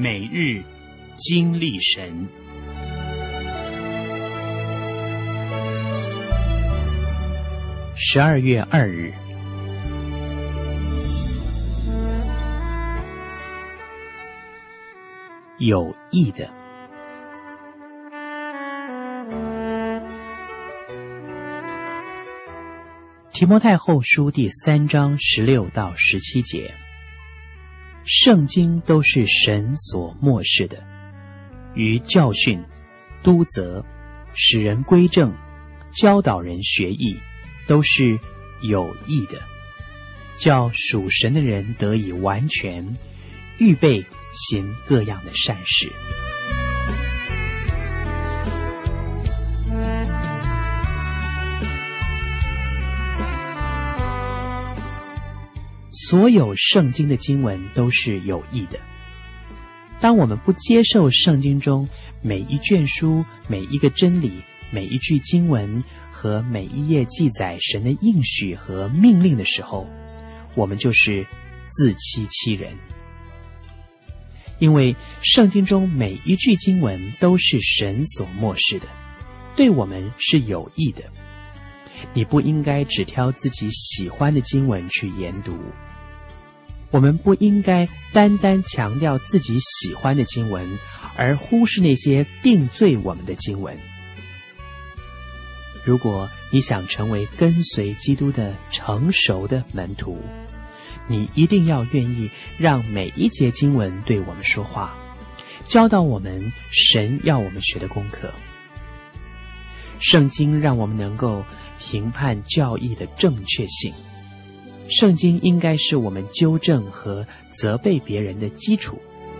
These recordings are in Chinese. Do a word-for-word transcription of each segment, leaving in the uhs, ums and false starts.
每日经历神。十二月二日，有益的。提摩太后书第三章十六到十七节，圣经都是神所默示的，于教训、督责、使人归正、教导人学艺，都是有益的，叫属神的人得以完全，预备行各样的善事。所有圣经的经文都是有益的。当我们不接受圣经中每一卷书、每一个真理、每一句经文和每一页记载神的应许和命令的时候，我们就是自欺欺人。因为圣经中每一句经文都是神所默示的，对我们是有益的。你不应该只挑自己喜欢的经文去研读。我们不应该单单强调自己喜欢的经文，而忽视那些定罪我们的经文。如果你想成为跟随基督的成熟的门徒，你一定要愿意让每一节经文对我们说话，教导我们神要我们学的功课。圣经让我们能够评判教义的正确性，圣经应该是我们纠正和责备别人的基础。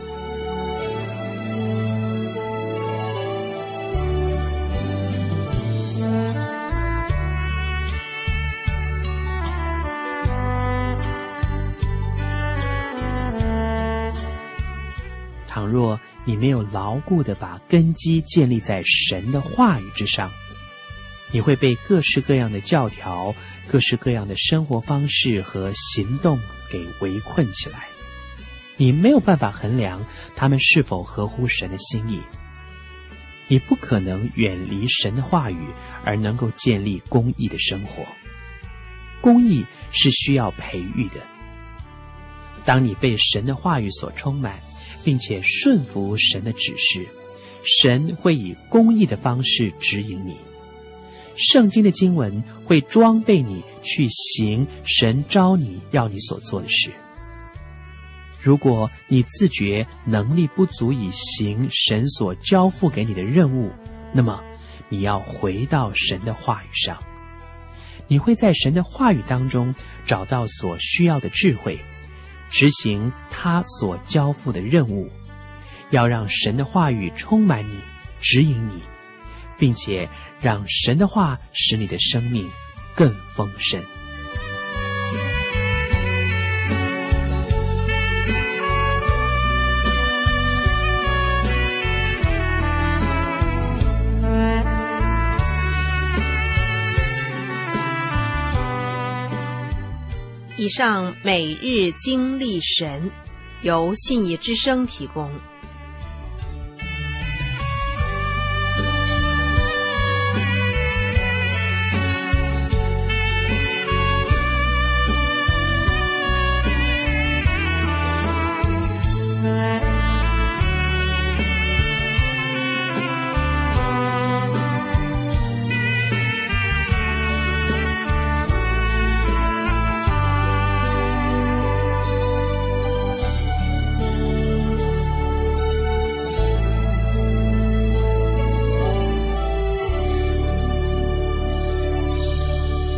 倘若你没有牢固地把根基建立在神的话语之上，你会被各式各样的教条、各式各样的生活方式和行动给围困起来。你没有办法衡量他们是否合乎神的心意。你不可能远离神的话语而能够建立公义的生活。公义是需要培育的。当你被神的话语所充满，并且顺服神的指示，神会以公义的方式指引你。圣经的经文会装备你去行神召你要你所做的事。如果你自觉能力不足以行神所交付给你的任务，那么你要回到神的话语上。你会在神的话语当中找到所需要的智慧，执行他所交付的任务。要让神的话语充满你，指引你，并且让神的话使你的生命更丰盛。 以上每日经历神，由信义之声提供。